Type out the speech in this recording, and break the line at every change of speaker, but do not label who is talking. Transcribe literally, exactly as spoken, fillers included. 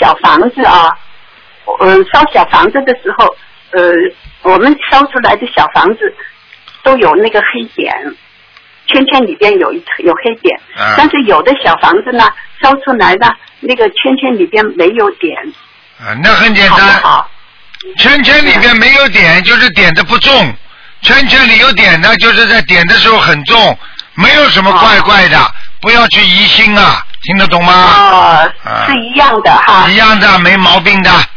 小房子啊，呃，烧小房子的时候，呃，我们烧出来的小房子都有那个黑点，圈圈里边有一有黑点，
啊、
但是有的小房子呢，烧出来呢，那个圈圈里边没有点。
啊，那很简单。
好不好？
圈圈里边没有点，就是点的不重；圈圈里有点的，就是在点的时候很重，没有什么怪怪的，哦、不要去疑心啊，听得懂吗？
哦，
啊、
是一样的哈。
一样的，没毛病的。